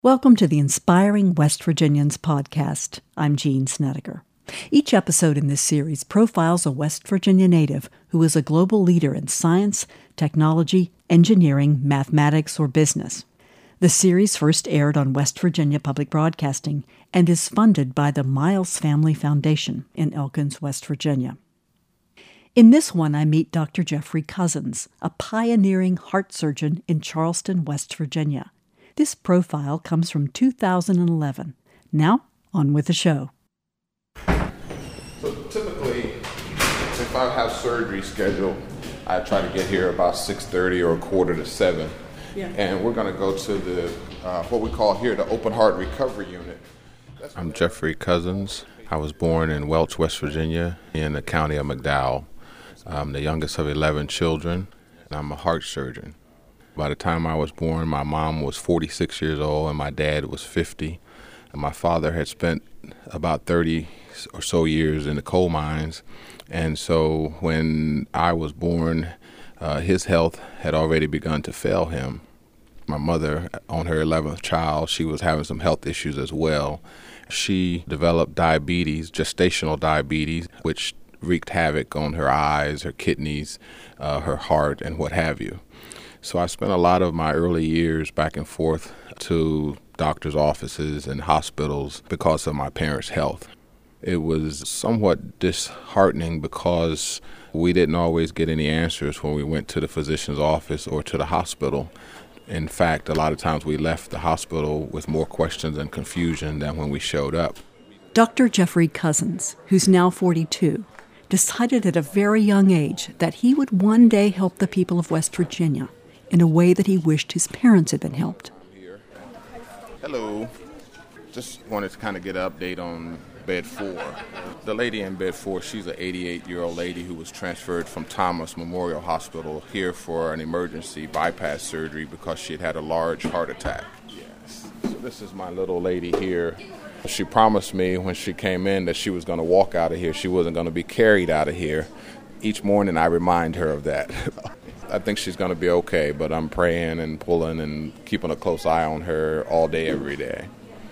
Welcome to the Inspiring West Virginians podcast. I'm Jean Snedeker. Each episode in this series profiles a West Virginia native who is a global leader in science, technology, engineering, mathematics, or business. The series first aired on West Virginia Public Broadcasting and is funded by the Miles Family Foundation in Elkins, West Virginia. In this one, I meet Dr. Jeffrey Cousins, a pioneering heart surgeon in Charleston, West Virginia. This profile comes from 2011. Now, on with the show. So typically, if I have surgery scheduled, I try to get here about 6:30 or 6:45. Yeah. And we're going to go to the what we call here the open heart recovery unit. I'm Jeffrey Cousins. I was born in Welch, West Virginia, in the county of McDowell. I'm the youngest of 11 children, and I'm a heart surgeon. By the time I was born, my mom was 46 years old and my dad was 50. And my father had spent about 30 or so years in the coal mines. And so when I was born, his health had already begun to fail him. My mother, on her 11th child, she was having some health issues as well. She developed diabetes, gestational diabetes, which wreaked havoc on her eyes, her kidneys, her heart, and what have you. So I spent a lot of my early years back and forth to doctors' offices and hospitals because of my parents' health. It was somewhat disheartening because we didn't always get any answers when we went to the physician's office or to the hospital. In fact, a lot of times we left the hospital with more questions and confusion than when we showed up. Dr. Jeffrey Cousins, who's now 42, decided at a very young age that he would one day help the people of West Virginia in a way that he wished his parents had been helped. Hello. Just wanted to kind of get an update on bed 4. The lady in bed 4, she's an 88-year-old lady who was transferred from Thomas Memorial Hospital here for an emergency bypass surgery because she had had a large heart attack. Yes. So this is my little lady here. She promised me when she came in that she was going to walk out of here. She wasn't going to be carried out of here. Each morning I remind her of that. I think she's going to be okay, but I'm praying and pulling and keeping a close eye on her all day, every day.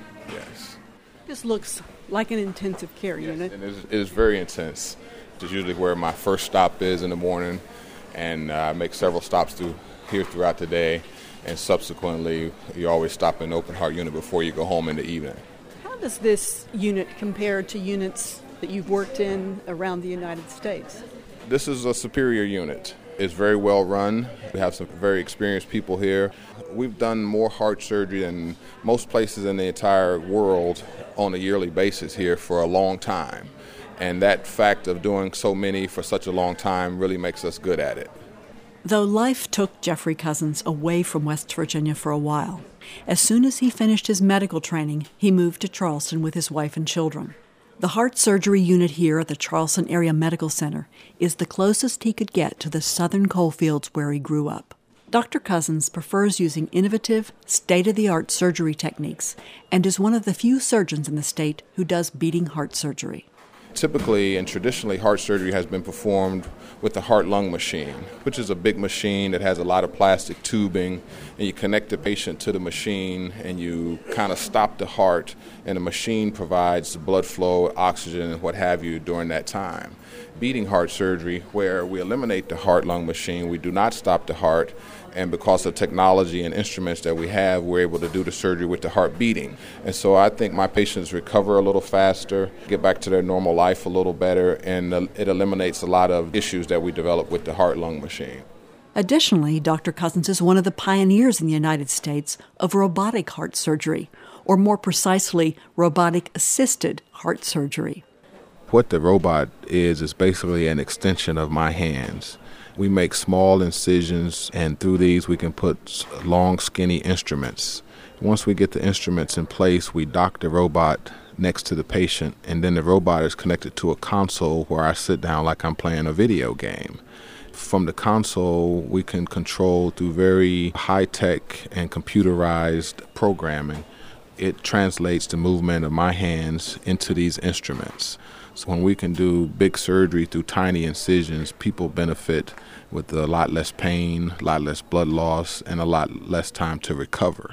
Yes. This looks like an intensive care unit. And it is very intense. It's usually where my first stop is in the morning, and I make several stops throughout the day, and subsequently you always stop in the open heart unit before you go home in the evening. How does this unit compare to units that you've worked in around the United States? This is a superior unit. It's very well run. We have some very experienced people here. We've done more heart surgery than most places in the entire world on a yearly basis here for a long time. And that fact of doing so many for such a long time really makes us good at it. Though life took Jeffrey Cousins away from West Virginia for a while, as soon as he finished his medical training, he moved to Charleston with his wife and children. The heart surgery unit here at the Charleston Area Medical Center is the closest he could get to the southern coalfields where he grew up. Dr. Cousins prefers using innovative, state-of-the-art surgery techniques and is one of the few surgeons in the state who does beating heart surgery. Typically and traditionally, heart surgery has been performed with the heart-lung machine, which is a big machine that has a lot of plastic tubing, and you connect the patient to the machine and you kind of stop the heart, and the machine provides the blood flow, oxygen, and what have you during that time. Beating heart surgery, where we eliminate the heart-lung machine, we do not stop the heart, and because of technology and instruments that we have, we're able to do the surgery with the heart beating. And so I think my patients recover a little faster, get back to their normal life a little better, and it eliminates a lot of issues that we develop with the heart-lung machine. Additionally, Dr. Cousins is one of the pioneers in the United States of robotic heart surgery, or more precisely, robotic-assisted heart surgery. What the robot is basically an extension of my hands. We make small incisions, and through these we can put long, skinny instruments. Once we get the instruments in place, we dock the robot next to the patient, and then the robot is connected to a console where I sit down like I'm playing a video game. From the console, we can control through very high-tech and computerized programming. It translates the movement of my hands into these instruments. So when we can do big surgery through tiny incisions, people benefit with a lot less pain, a lot less blood loss, and a lot less time to recover.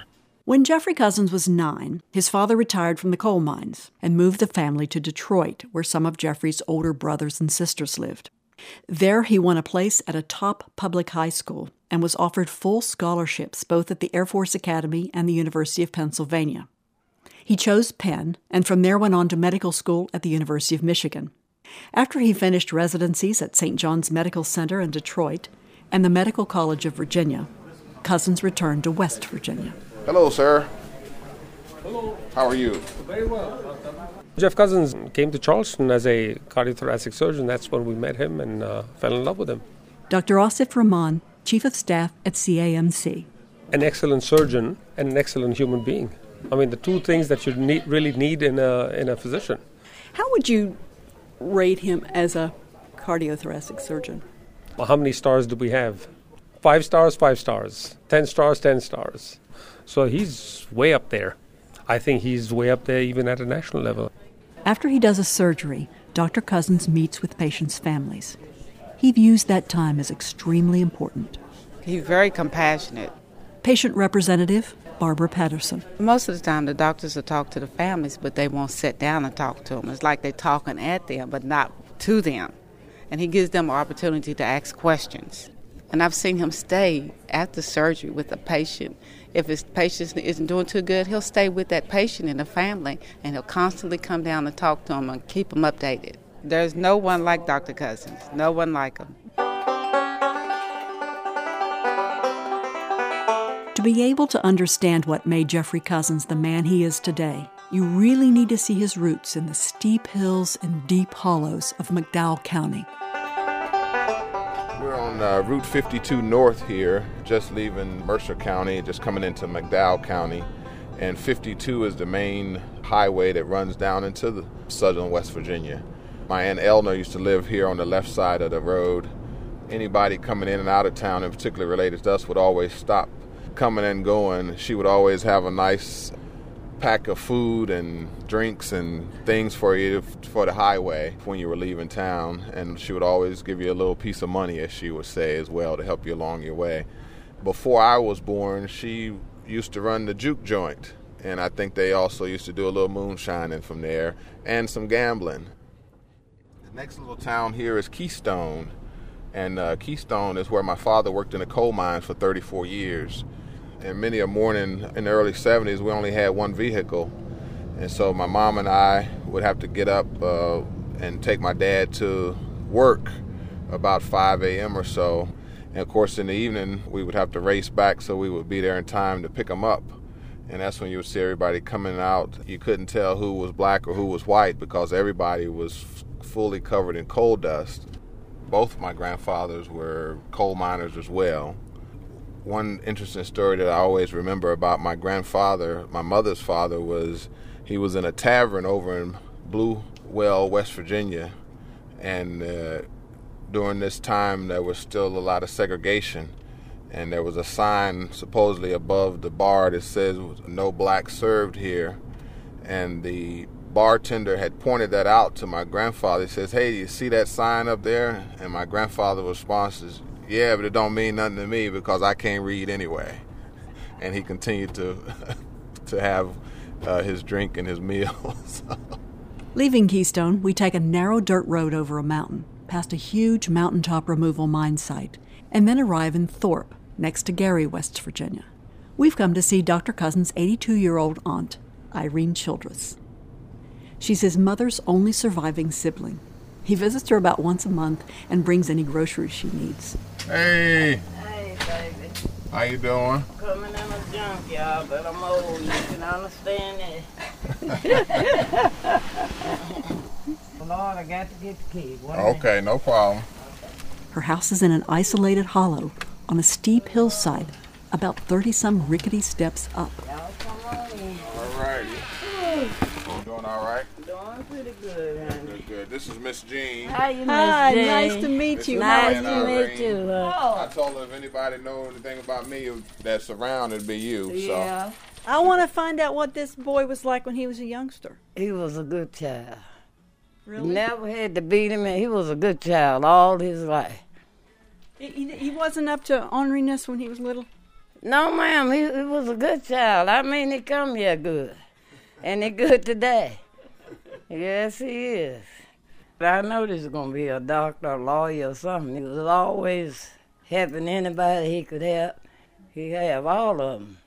When Jeffrey Cousins was 9, his father retired from the coal mines and moved the family to Detroit, where some of Jeffrey's older brothers and sisters lived. There he won a place at a top public high school and was offered full scholarships both at the Air Force Academy and the University of Pennsylvania. He chose Penn, and from there went on to medical school at the University of Michigan. After he finished residencies at St. John's Medical Center in Detroit and the Medical College of Virginia, Cousins returned to West Virginia. Hello, sir. Hello. How are you? Very well. Jeff Cousins came to Charleston as a cardiothoracic surgeon. That's when we met him and fell in love with him. Dr. Asif Rahman, Chief of Staff at CAMC. An excellent surgeon and an excellent human being. I mean, the two things that you really need in a physician. How would you rate him as a cardiothoracic surgeon? Well, how many stars do we have? 5 stars, 5 stars. 10 stars, 10 stars. So he's way up there. I think he's way up there even at a national level. After he does a surgery, Dr. Cousins meets with patients' families. He views that time as extremely important. He's very compassionate. Patient representative Barbara Patterson. Most of the time the doctors will talk to the families, but they won't sit down and talk to them. It's like they're talking at them, but not to them. And he gives them an opportunity to ask questions. And I've seen him stay after surgery with a patient. If his patient isn't doing too good, he'll stay with that patient and the family, and he'll constantly come down and talk to them and keep them updated. There's no one like Dr. Cousins. No one like him. To be able to understand what made Jeffrey Cousins the man he is today, you really need to see his roots in the steep hills and deep hollows of McDowell County. We're on Route 52 North here, just leaving Mercer County, just coming into McDowell County. And 52 is the main highway that runs down into the southern West Virginia. My Aunt Eleanor used to live here on the left side of the road. Anybody coming in and out of town, and particularly related to us, would always stop coming and going. She would always have a nice pack of food and drinks and things for you for the highway when you were leaving town, and she would always give you a little piece of money, as she would say, as well, to help you along your way. Before I was born, she used to run the juke joint, and I think they also used to do a little moonshining from there and some gambling. The next little town here is Keystone, and Keystone is where my father worked in the coal mines for 34 years. And many a morning in the early 70s, we only had one vehicle. And so my mom and I would have to get up and take my dad to work about 5 a.m. or so. And of course, in the evening, we would have to race back so we would be there in time to pick him up. And that's when you would see everybody coming out. You couldn't tell who was black or who was white because everybody was fully covered in coal dust. Both of my grandfathers were coal miners as well. One interesting story that I always remember about my grandfather, my mother's father, was he was in a tavern over in Blue Well, West Virginia, and during this time there was still a lot of segregation, and there was a sign supposedly above the bar that says "No black served here," and the bartender had pointed that out to my grandfather. He says, "Hey, you see that sign up there?" And my grandfather's response is, "Yeah, but it don't mean nothing to me because I can't read anyway." And he continued to have his drink and his meals. Leaving Keystone, we take a narrow dirt road over a mountain, past a huge mountaintop removal mine site, and then arrive in Thorpe, next to Gary, West Virginia. We've come to see Dr. Cousins' 82-year-old aunt, Irene Childress. She's his mother's only surviving sibling. He visits her about once a month and brings any groceries she needs. Hey. Hey, baby. How you doing? Coming in a junkyard, but I'm old. You can understand that. Lord, I got to get the key. Okay, no problem. Her house is in an isolated hollow on a steep hillside, about 30-some rickety steps up. Y'all come on in. All right. You doing all right? Doing pretty good, honey. Good, good. This is Miss Jean. How you, Miss Hi, Jane? nice to meet This you. is Nice Irene. to meet you. I told her if anybody knows anything about me that's around, it'd be you. Yeah. I want to find out what this boy was like when he was a youngster. He was a good child. Really? Never had to beat him, and he was a good child all his life. He wasn't up to orneriness when he was little? No, ma'am, he was a good child. I mean, he come here good. And he good today. Yes, he is. But I know this is going to be a doctor, a lawyer, or something. He was always helping anybody he could help. He have all of them.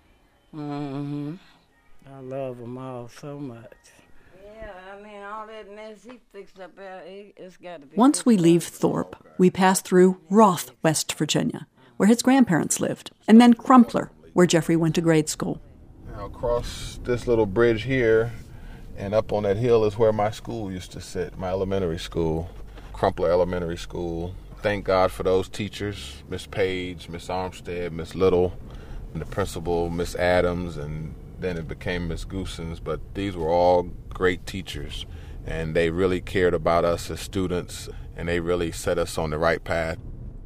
I love them all so much. Yeah, I mean, all that mess he fixed up there, it's got to be... Once we leave Thorpe, we pass through Roth, West Virginia, where his grandparents lived, and then Crumpler, where Jeffrey went to grade school. Now, across this little bridge here and up on that hill is where my school used to sit, my elementary school, Crumpler Elementary School. Thank God for those teachers, Miss Page, Miss Armstead, Miss Little, and the principal, Miss Adams, and then it became Miss Goosens. But these were all great teachers, and they really cared about us as students, and they really set us on the right path.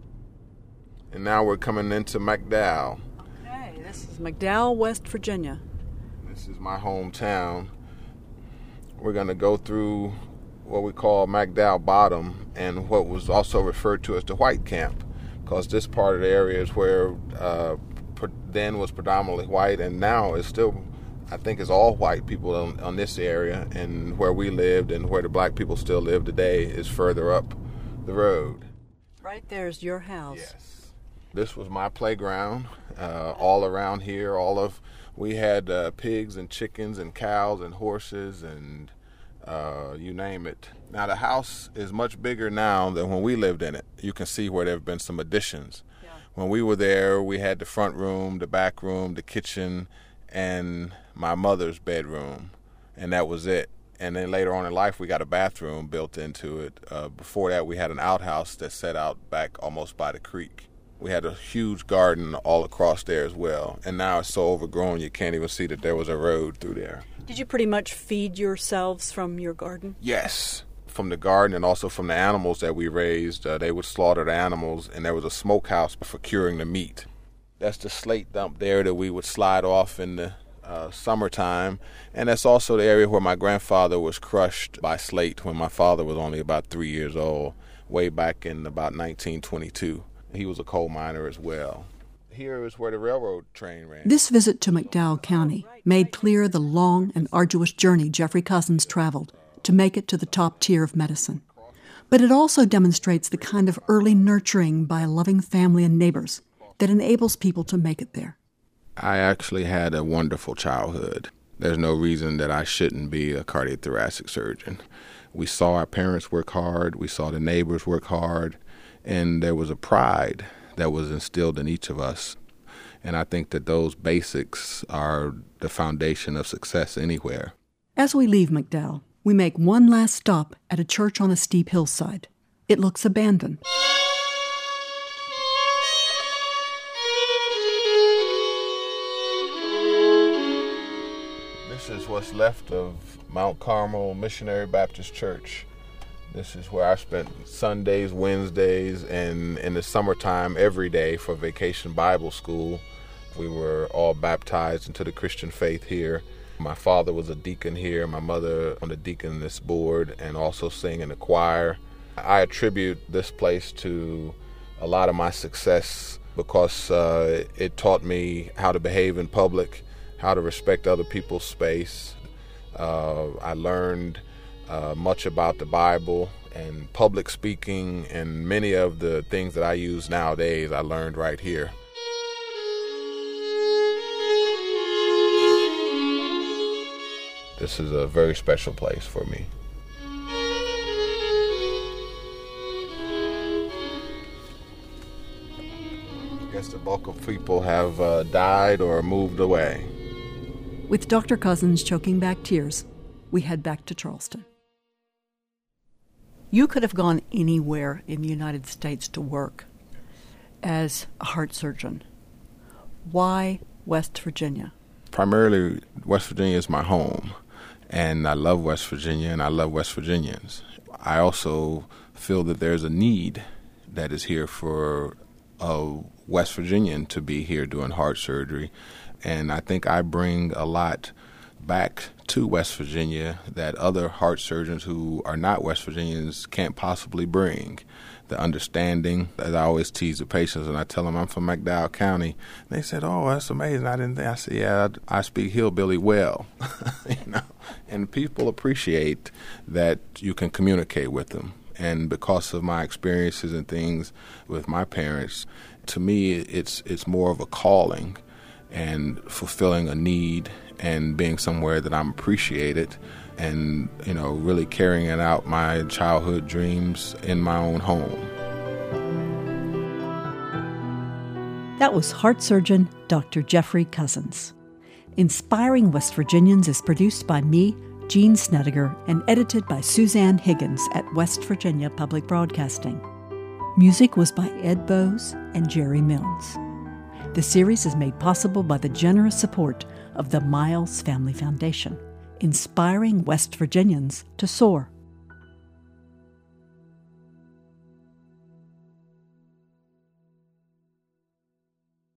And now we're coming into McDowell. Okay, this is McDowell, West Virginia. This is my hometown. We're going to go through what we call McDowell Bottom and what was also referred to as the White Camp, because this part of the area is where then was predominantly white, and now is still, I think, is all white people on this area, and where we lived and where the black people still live today is further up the road. Right there's your house. Yes. This was my playground, all around here. We had pigs and chickens and cows and horses and you name it. Now the house is much bigger now than when we lived in it. You can see where there have been some additions. Yeah. When we were there, we had the front room, the back room, the kitchen, and my mother's bedroom, and that was it. And then later on in life, we got a bathroom built into it. Before that, we had an outhouse that set out back almost by the creek. We had a huge garden all across there as well. And now it's so overgrown you can't even see that there was a road through there. Did you pretty much feed yourselves from your garden? Yes, from the garden and also from the animals that we raised. They would slaughter the animals, and there was a smokehouse for curing the meat. That's the slate dump there that we would slide off in the summertime. And that's also the area where my grandfather was crushed by slate when my father was only about 3 years old, way back in about 1922. He was a coal miner as well. Here is where the railroad train ran. This visit to McDowell County made clear the long and arduous journey Jeffrey Cousins traveled to make it to the top tier of medicine. But it also demonstrates the kind of early nurturing by a loving family and neighbors that enables people to make it there. I actually had a wonderful childhood. There's no reason that I shouldn't be a cardiothoracic surgeon. We saw our parents work hard. We saw the neighbors work hard. And there was a pride that was instilled in each of us. And I think that those basics are the foundation of success anywhere. As we leave McDowell, we make one last stop at a church on a steep hillside. It looks abandoned. This is what's left of Mount Carmel Missionary Baptist Church. This is where I spent Sundays, Wednesdays, and in the summertime every day for Vacation Bible School. We were all baptized into the Christian faith here. My father was a deacon here, my mother on the deaconess board, and also sang in the choir. I attribute this place to a lot of my success because it taught me how to behave in public, how to respect other people's space. I learned much about the Bible and public speaking, and many of the things that I use nowadays I learned right here. This is a very special place for me. I guess the bulk of people have died or moved away. With Dr. Cousins choking back tears, we head back to Charleston. You could have gone anywhere in the United States to work as a heart surgeon. Why West Virginia? Primarily, West Virginia is my home, and I love West Virginia, and I love West Virginians. I also feel that there's a need that is here for a West Virginian to be here doing heart surgery, and I think I bring a lot back to West Virginia that other heart surgeons who are not West Virginians can't possibly bring. The understanding, as I always tease the patients, and I tell them I'm from McDowell County. They said, "Oh, that's amazing. I didn't think." I said, "Yeah, I speak hillbilly well," And people appreciate that you can communicate with them. And because of my experiences and things with my parents, to me, it's more of a calling and fulfilling a need and being somewhere that I'm appreciated. And, really carrying out my childhood dreams in my own home. That was heart surgeon Dr. Jeffrey Cousins. Inspiring West Virginians is produced by me, Jean Snedeker, and edited by Suzanne Higgins at West Virginia Public Broadcasting. Music was by Ed Bowes and Jerry Milnes. The series is made possible by the generous support of the Miles Family Foundation, inspiring West Virginians to soar.